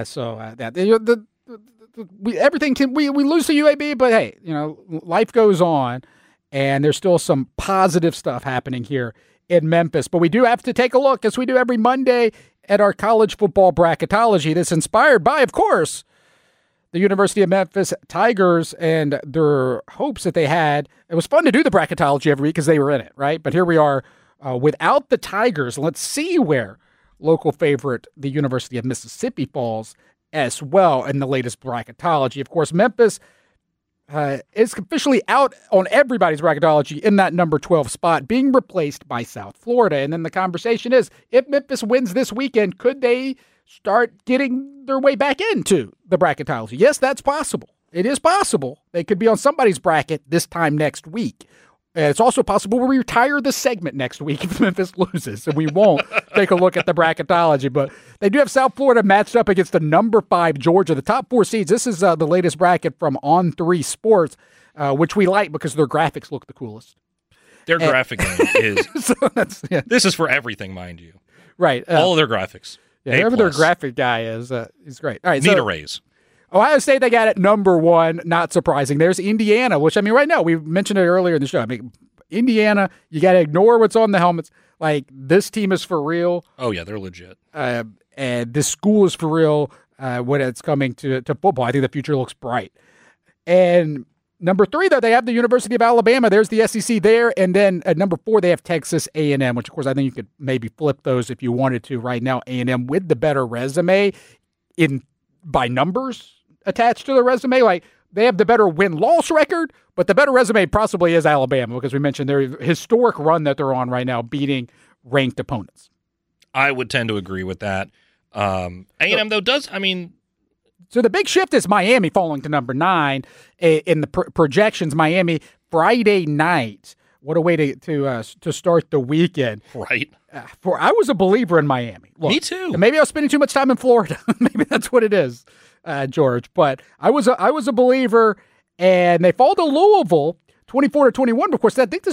We lose to UAB, but hey, life goes on, and there's still some positive stuff happening here in Memphis. But we do have to take a look, as we do every Monday, at our college football bracketology that's inspired by, of course, the University of Memphis Tigers and their hopes that they had. It was fun to do the bracketology every week because they were in it, right? But here we are without the Tigers. Let's see where local favorite, the University of Mississippi, falls as well in the latest bracketology. Of course, Memphis is officially out on everybody's bracketology in that number 12 spot, being replaced by South Florida. And then the conversation is, if Memphis wins this weekend, could they start getting their way back into the bracketology? Yes, that's possible. It is possible. They could be on somebody's bracket this time next week. And it's also possible we retire the segment next week if Memphis loses, and we won't take a look at the bracketology. But they do have South Florida matched up against the number 5 Georgia, the top 4 seeds. This is the latest bracket from On3 Sports, which we like because their graphics look the coolest. Their graphic is so this is for everything, mind you. Right. All of their graphics. Yeah, whoever their graphic guy is great. All right. Need a raise. Ohio State, they got it number 1. Not surprising. There's Indiana, which, I mean, right now, we mentioned it earlier in the show. I mean, Indiana, you got to ignore what's on the helmets. Like, this team is for real. Oh, yeah, they're legit. And this school is for real when it's coming to football. I think the future looks bright. And number 3, though, they have the University of Alabama. There's the SEC there. And then at number 4, they have Texas A&M, which, of course, I think you could maybe flip those if you wanted to right now. A&M with the better resume by numbers attached to the resume. Like, they have the better win-loss record, but the better resume possibly is Alabama because we mentioned their historic run that they're on right now, beating ranked opponents. I would tend to agree with that. A&M, though, So the big shift is Miami falling to number 9 in the projections. Miami Friday night. What a way to start the weekend. Right. I was a believer in Miami. Look, me too. Maybe I was spending too much time in Florida. Maybe that's what it is, George. But I was a believer, and they fall to Louisville 24-21. Of course, I think this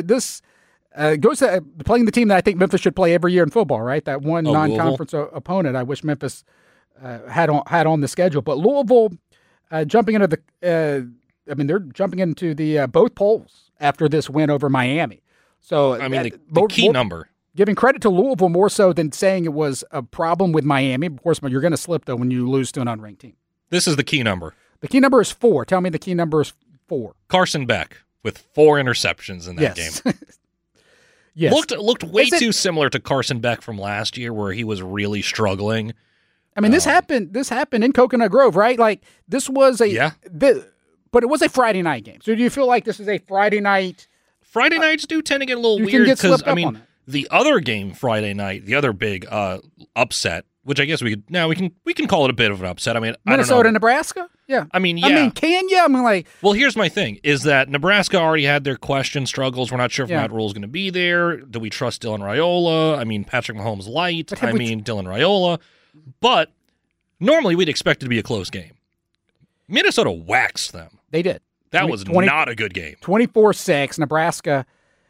goes to playing the team that I think Memphis should play every year in football. Right, that one non-conference opponent. I wish Memphis had on the schedule, but Louisville jumping into they're jumping into the both polls after this win over Miami. So the key number. Giving credit to Louisville more so than saying it was a problem with Miami. Of course, you're going to slip, though, when you lose to an unranked team. This is the key number. The key number is 4. Tell me the key number is 4. Carson Beck with 4 interceptions in that game. Yes. Looked way too similar to Carson Beck from last year where he was really struggling. I mean, this happened in Coconut Grove, right? Like, this was but it was a Friday night game. So do you feel like this is a Friday night? Friday nights do tend to get a little weird because, the other game Friday night, the other big upset, which I guess we can call it a bit of an upset. I mean, Minnesota, Nebraska? Yeah. Can you? Well, here's my thing, is that Nebraska already had their question struggles. We're not sure if Matt Rule's going to be there. Do we trust Dylan Raiola? I mean, Patrick Mahomes light. Dylan Raiola. But normally we'd expect it to be a close game. Minnesota waxed them. They did. That was not a good game. 24-6. Nebraska.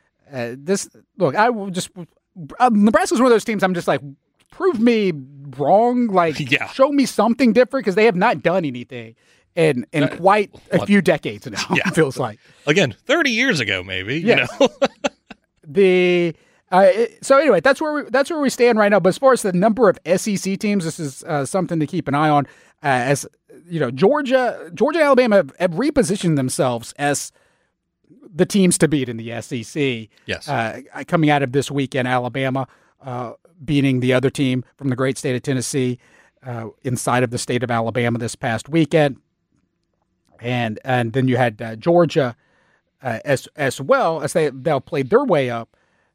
Nebraska's one of those teams I'm just like, prove me wrong. Like, show me something different because they have not done anything in quite a few decades now. It feels like. Again, 30 years ago, maybe. Yes. You know. So anyway, that's where we stand right now. But as far as the number of SEC teams, this is something to keep an eye on. As you know, Georgia and Alabama have repositioned themselves as the teams to beat in the SEC. Yes. Coming out of this weekend, Alabama beating the other team from the great state of Tennessee inside of the state of Alabama this past weekend, and then you had Georgia as well as they'll play their way up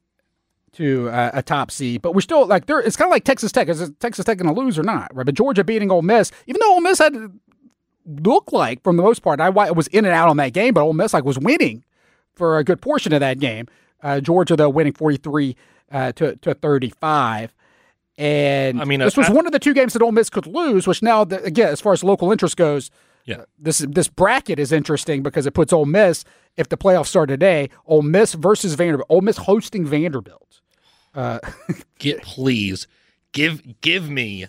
to a top seed, but we're still like it's kind of like Texas Tech. Is Texas Tech going to lose or not? Right, but Georgia beating Ole Miss, even though Ole Miss had looked like for the most part, I was in and out on that game, but Ole Miss was winning for a good portion of that game. Georgia though winning 43 to 35, and this was one of the 2 games that Ole Miss could lose. Which now again, as far as local interest goes, this bracket is interesting because it puts Ole Miss, if the playoffs start today, Ole Miss versus Vanderbilt. Ole Miss hosting Vanderbilt. Please give me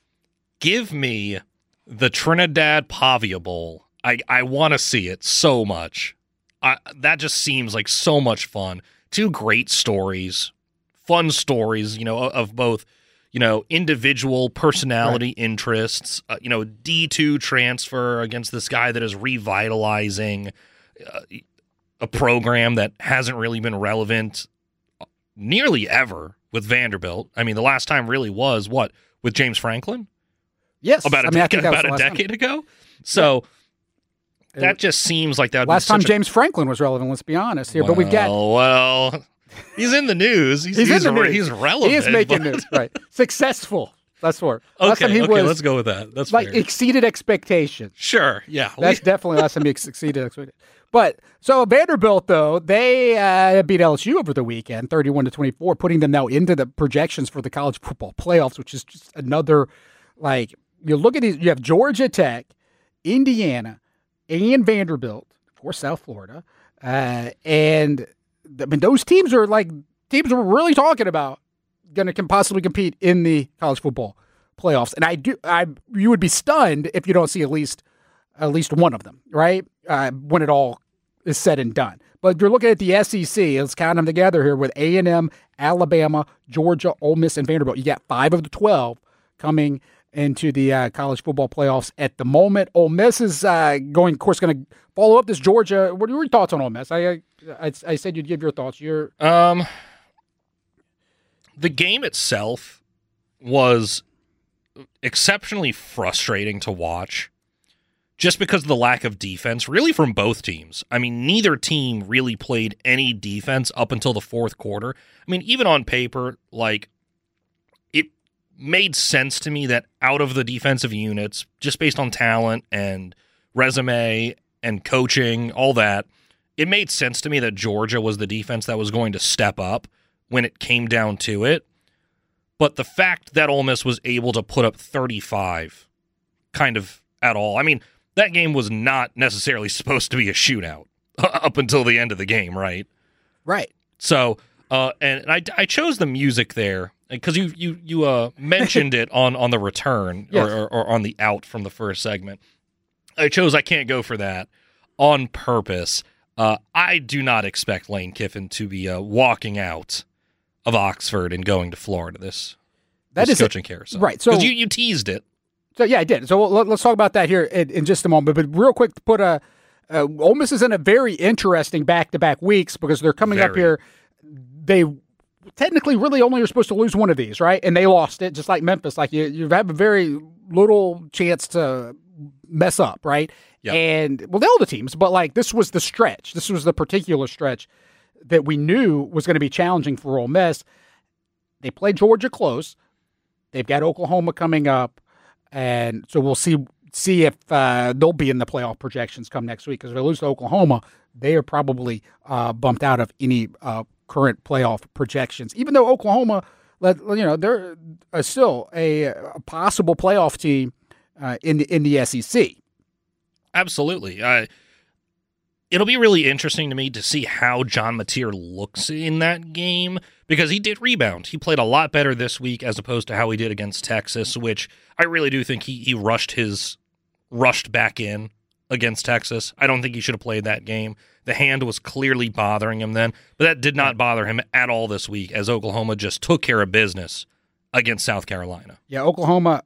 the Trinidad Pavia Bowl. I want to see it so much. That just seems like so much fun. 2 great stories, fun stories, of both, individual personality interests, D2 transfer against this guy that is revitalizing a program that hasn't really been relevant nearly ever with Vanderbilt. I mean, the last time really was with James Franklin? Yes. About a decade ago? So that just seems like that would last time James Franklin was relevant, let's be honest here. But we've got... Well, he's in the news. He's in the news. He's relevant. He is making news, right. Successful. That's what. Okay, let's go with that. That's like fair. Exceeded expectations. Sure, yeah. That's definitely last time he exceeded expectations. But so Vanderbilt, though, they beat LSU over the weekend, 31-24, putting them now into the projections for the college football playoffs, which is just another, like, you look at these, you have Georgia Tech, Indiana, and Vanderbilt, of course, South Florida. And I mean, those teams are like teams we're really talking about going to possibly compete in the college football playoffs. And you would be stunned if you don't see at least one of them, right? When it all is said and done. But you're looking at the SEC. Let's count them together here with A&M, Alabama, Georgia, Ole Miss, and Vanderbilt. You got 5 of the 12 coming into the college football playoffs at the moment. Ole Miss is going to follow up this Georgia. What are your thoughts on Ole Miss? I said you'd give your thoughts. The game itself was exceptionally frustrating to watch just because of the lack of defense, really from both teams. I mean, neither team really played any defense up until the fourth quarter. I mean, even on paper, like, made sense to me that out of the defensive units, just based on talent and resume and coaching, all that, it made sense to me that Georgia was the defense that was going to step up when it came down to it. But the fact that Ole Miss was able to put up 35 kind of at all, I mean, that game was not necessarily supposed to be a shootout up until the end of the game, right? Right. So, and I chose the music there because you mentioned it on the return yes. or on the out from the first segment. I chose I Can't Go For That on purpose. I do not expect Lane Kiffin to be walking out of Oxford and going to Florida this coaching carousel. Right. So because you teased it. So yeah, I did. So let's talk about that here in just a moment. But real quick, to put Ole Miss is in a very interesting back-to-back weeks because they're coming up here. They technically really only are supposed to lose one of these, right? And they lost it, just like Memphis. Like you have a very little chance to mess up, right? Yep. And well, all the teams, but like this was the stretch. This was the particular stretch that we knew was going to be challenging for Ole Miss. They played Georgia close. They've got Oklahoma coming up, and so we'll see if they'll be in the playoff projections come next week. Because if they lose to Oklahoma, they are probably bumped out of any current playoff projections. Even though Oklahoma, they're still a possible playoff team in the SEC. Absolutely. It'll be really interesting to me to see how John Mateer looks in that game because he did rebound. He played a lot better this week as opposed to how he did against Texas, which I really do think he rushed back in against Texas. I don't think he should have played that game. The hand was clearly bothering him then, but that did not bother him at all this week as Oklahoma just took care of business against South Carolina. Yeah, Oklahoma.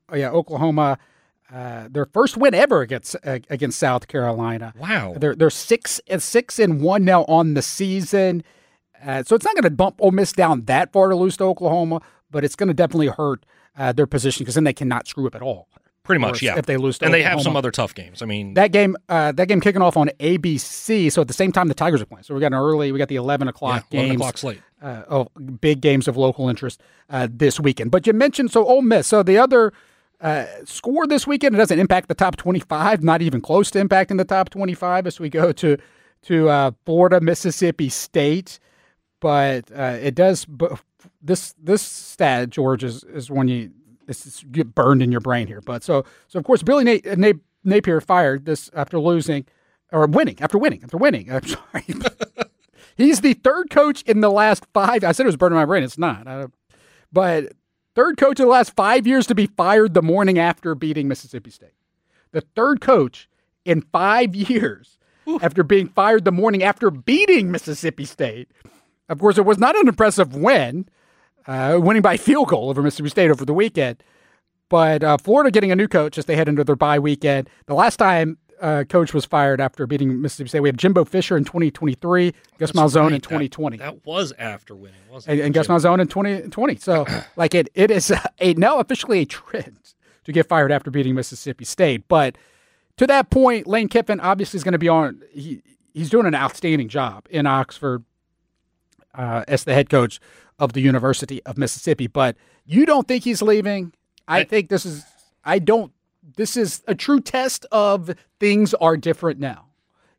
Their first win ever against South Carolina. Wow, they're 6-1 now on the season. So it's not going to bump Ole Miss down that far to lose to Oklahoma, but it's going to definitely hurt their position because then they cannot screw up at all. Pretty much, yeah. If they lose to and Oklahoma. They have some other tough games. I mean, that game kicking off on ABC. So at the same time the Tigers are playing. So we got the 11 o'clock games. 11 o'clock slate. Big games of local interest this weekend. But you mentioned Ole Miss. So the other score this weekend, it doesn't impact the top 25. Not even close to impacting the top 25 as we go to Florida, Mississippi State. But it does. But this stat, George, is one this get burned in your brain here. But so of course Billy Napier fired this after winning. I'm sorry. He's the third coach in the last 5. I said it was burning my brain. It's not. But third coach in the last 5 years to be fired the morning after beating Mississippi State. The third coach in 5 years after being fired the morning after beating Mississippi State. Of course, it was not an impressive win. Winning by field goal over Mississippi State over the weekend. But Florida getting a new coach as they head into their bye weekend. The last time coach was fired after beating Mississippi State, we have Jimbo Fisher in 2023, Gus Malzahn in 2020. That was after winning, wasn't it? And Gus Malzahn in 2020. So, like, it is now officially a trend to get fired after beating Mississippi State. But to that point, Lane Kiffin obviously is going to be on. He's doing an outstanding job in Oxford as the head coach of the University of Mississippi, but you don't think he's leaving? I think this is a true test of things are different now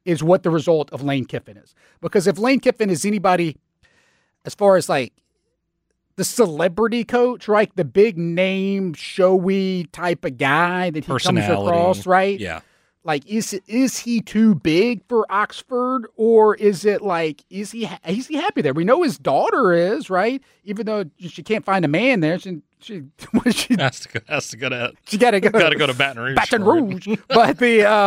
is what the result of Lane Kiffin is. Because if Lane Kiffin is anybody, as far as like the celebrity coach, right? The big name, showy type of guy that he comes across, right? Yeah. Like, is he too big for Oxford, or is it like, is he happy there? We know his daughter is, right? Even though she can't find a man there, she has to go to. She got to go to Baton Rouge. Baton Rouge, but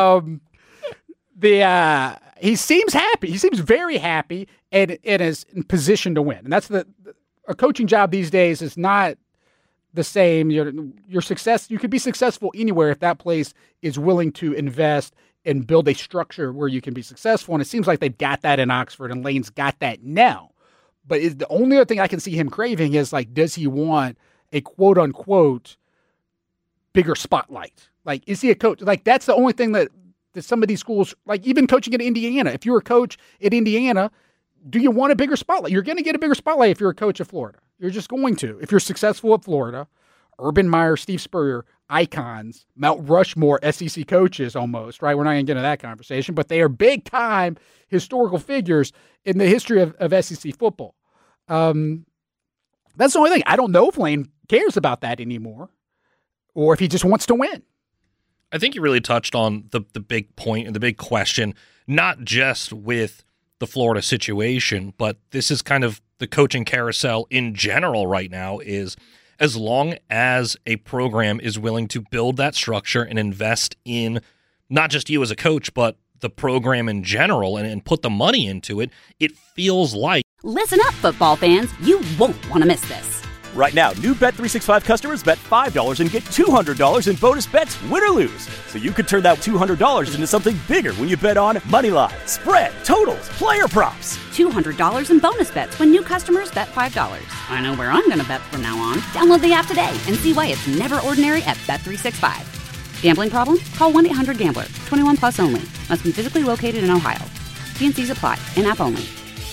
he seems happy. He seems very happy and is in position to win. And that's a coaching job these days is not the same. Your success, you could be successful anywhere if that place is willing to invest and build a structure where you can be successful. And it seems like they've got that in Oxford, and Lane's got that now. But the only other thing I can see him craving is, like, does he want a quote unquote bigger spotlight? Like, is he a coach? Like, that's the only thing that some of these schools, like even coaching at Indiana, if you're a coach at Indiana, do you want a bigger spotlight? You're going to get a bigger spotlight if you're a coach of Florida. You're just going to. If you're successful at Florida, Urban Meyer, Steve Spurrier, icons, Mount Rushmore, SEC coaches almost, right? We're not going to get into that conversation, but they are big-time historical figures in the history of SEC football. That's the only thing. I don't know if Lane cares about that anymore or if he just wants to win. I think you really touched on the big point and the big question, not just with the Florida situation, but this is kind of the coaching carousel in general right now. Is as long as a program is willing to build that structure and invest in not just you as a coach, but the program in general and put the money into it, it feels like. Listen up, football fans. You won't want to miss this. Right now, new Bet365 customers bet $5 and get $200 in bonus bets, win or lose. So you could turn that $200 into something bigger when you bet on moneyline, spread, totals, player props. $200 in bonus bets when new customers bet $5. I know where I'm going to bet from now on. Download the app today and see why it's never ordinary at Bet365. Gambling problem? Call 1-800-GAMBLER. 21 plus only. Must be physically located in Ohio. T&Cs apply. In-app only.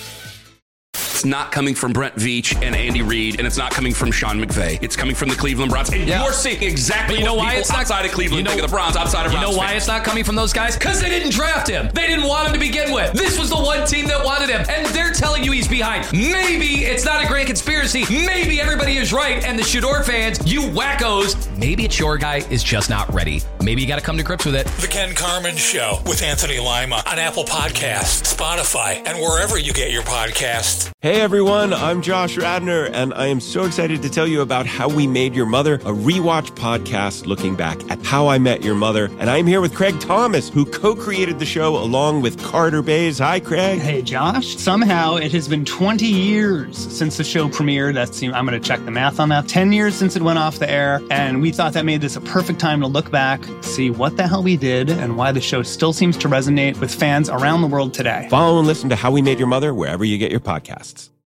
It's not coming from Brent Veach and Andy Reid, and it's not coming from Sean McVay. It's coming from the Cleveland Browns. And you're seeing exactly what people outside of Cleveland think of the Browns, outside of Browns. You know why it's not coming from those guys? Because they didn't draft him. They didn't want him to begin with. This was the one team that wanted him, and they're telling you he's behind. Maybe it's not a grand conspiracy. Maybe everybody is right, and the Shador fans, you wackos, maybe it's your guy is just not ready. Maybe you got to come to grips with it. The Ken Carman Show with Anthony Lima on Apple Podcasts, Spotify, and wherever you get your podcasts. Hey everyone, I'm Josh Radnor, and I am so excited to tell you about How We Made Your Mother, a rewatch podcast looking back at How I Met Your Mother. And I'm here with Craig Thomas, who co-created the show along with Carter Bays. Hi, Craig. Hey, Josh. Somehow it has been 20 years since the show premiered. I'm going to check the math on that. 10 years since it went off the air, and we thought that made this a perfect time to look back, see what the hell we did, and why the show still seems to resonate with fans around the world today. Follow and listen to How We Made Your Mother wherever you get your podcasts.